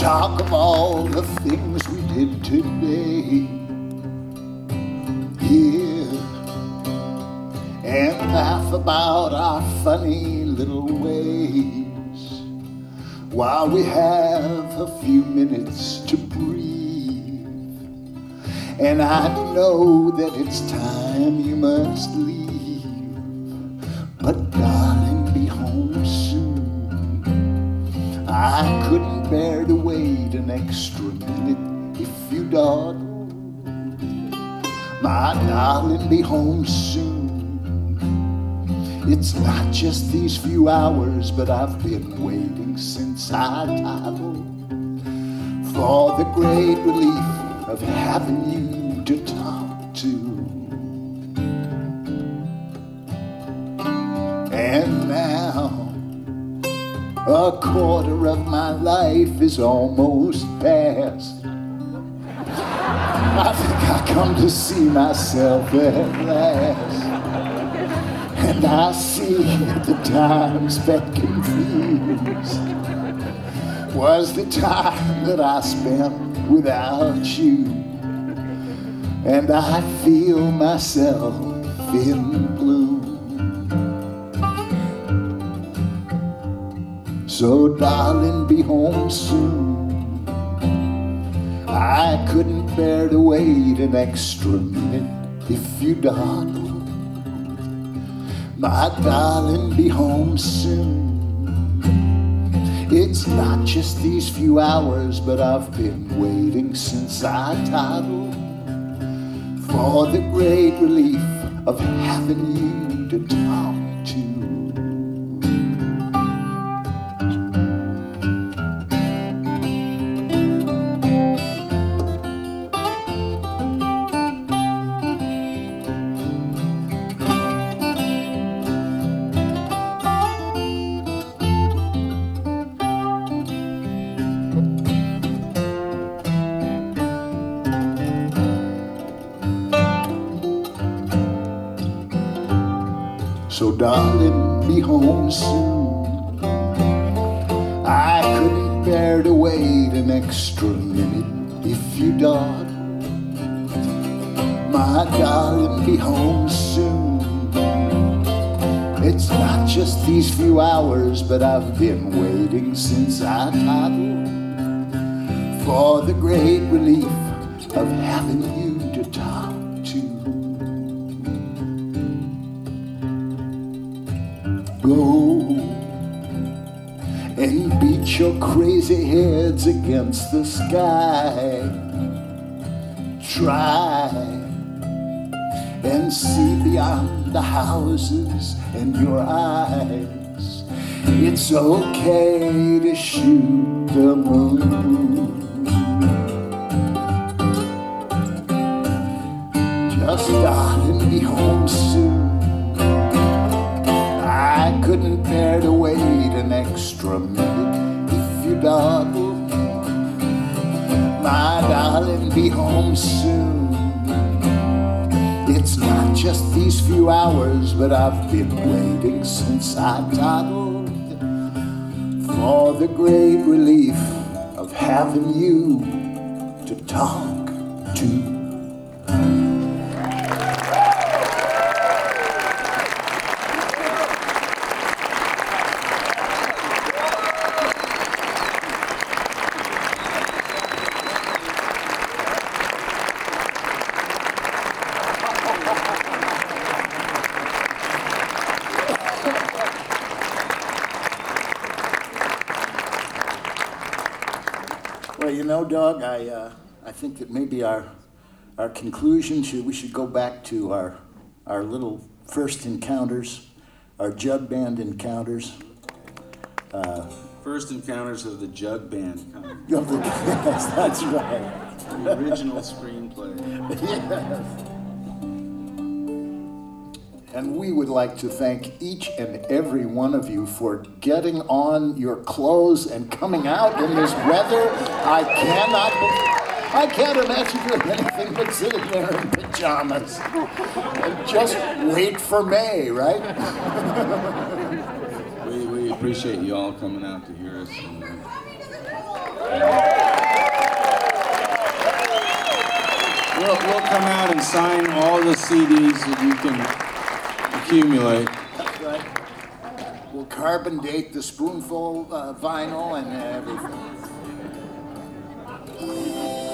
talk of all the things we did today. Yeah, and laugh about our funny little ways while we have a few minutes to breathe. And I know that it's time you must leave, but darling, be home soon. I couldn't bear to wait an extra minute if you dawdle. My darling, be home soon. It's not just these few hours, but I've been waiting since I toddled for the great relief of having you to talk to. And now a quarter of my life is almost past. I think I come to see myself at last. And I see that the time spent confused was the time that I spent without you. And I feel myself in bloom. So darling, be home soon. I couldn't bear to wait an extra minute if you dawdle. My darling, be home soon. It's not just these few hours, but I've been waiting since I toddled for the great relief of having you to talk to. So darling, be home soon. I couldn't bear to wait an extra minute if you dawdle. My darling, be home soon. It's not just these few hours, but I've been waiting since I toddled for the great relief of having you to talk to. Go and beat your crazy heads against the sky. Try and see beyond the houses and your eyes. It's okay to shoot the moon. Just darling, be home soon. I couldn't bear to wait an extra minute if you dawdle. My darling, be home soon. It's not just these few hours, but I've been waiting since I toddled for the great relief of having you to talk to. Well, you know, Doug, I think that maybe our conclusion we should go back to our little first encounters, our jug band encounters. First encounters of the jug band. Yes, that's right. The original screenplay. Yes. And we would like to thank each and every one of you for getting on your clothes and coming out in this weather. I can't imagine doing anything but sitting there in pajamas and just wait for May, right? We appreciate you all coming out to hear us. And, We'll come out and sign all the CDs that you can accumulate. That's right. We'll carbon date the Spoonful vinyl and everything.